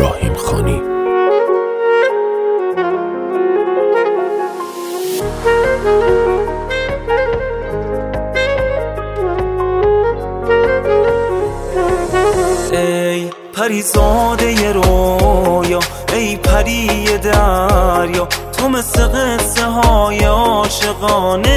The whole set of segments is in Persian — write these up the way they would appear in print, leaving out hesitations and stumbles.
ابراهیم خانی. ای پریزاده رویا، ای پری دریا، تو مثل قصه های عاشقانه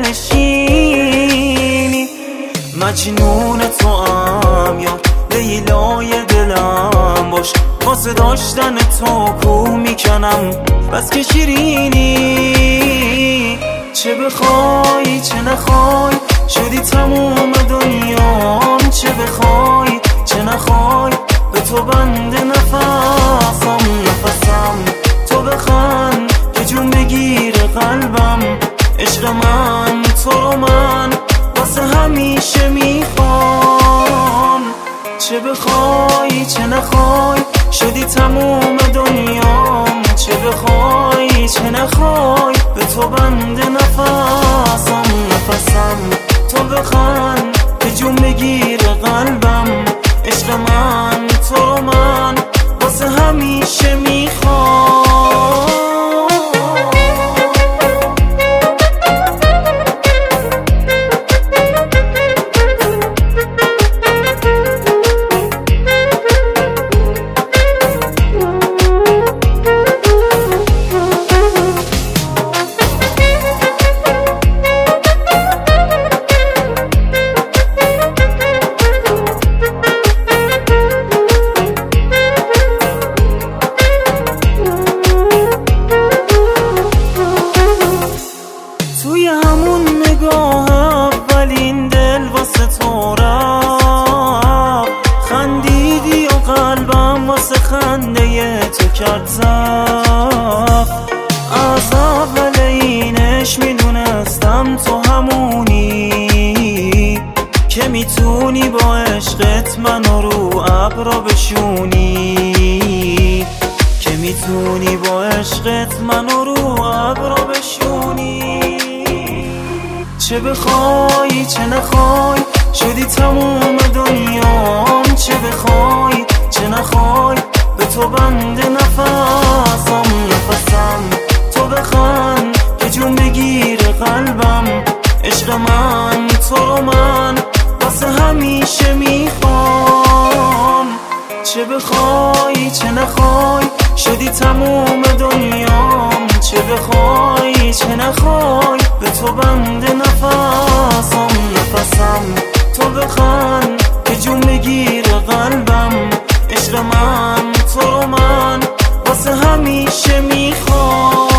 دلنشینی. مجنون تو ام یا لیلای دلم باش، واسه داشتن تو کو میکنم بس که شیرینی. چه بخوای چه نخوای شدی تموم دنیام، چه بخوای چه نخوای به تو بنده نفسم. تو بخند که جون بگیر قلبم، عشق من تو رو من واسه همیشه میخوام. چه بخوای چه نخوای شدی تموم دنیام، چه بخوای چه نخوای به تو بنده نفسم. تو بخند که جون بگیر قلبم، عشق من تو رو من واسه همیشه میخوام. توی همون نگاه اولین دل واسه تو رفت، خندیدی و قلبم واسه خنده تو کرد زفت. از اول اینش میدونستم تو همونی که میتونی با عشقت منو رو ابرا بشونی، که میتونی با عشقت منو رو ابرا بشونی. چه بخوای چه نخوای شدی تموم دنیام، چه بخوای چه نخوای به تو بنده نفسم. تو بخند که جون بگیر قلبم، عشق من تو رو من واسه همیشه میخوام. چه بخوای چه نخوای شدی تموم دنیام، چه بخوای چه نخوای به تو بنده نفسم. تو بخند که جون بگیر قلبم، عشق من تو رو من واسه همیشه میخوام.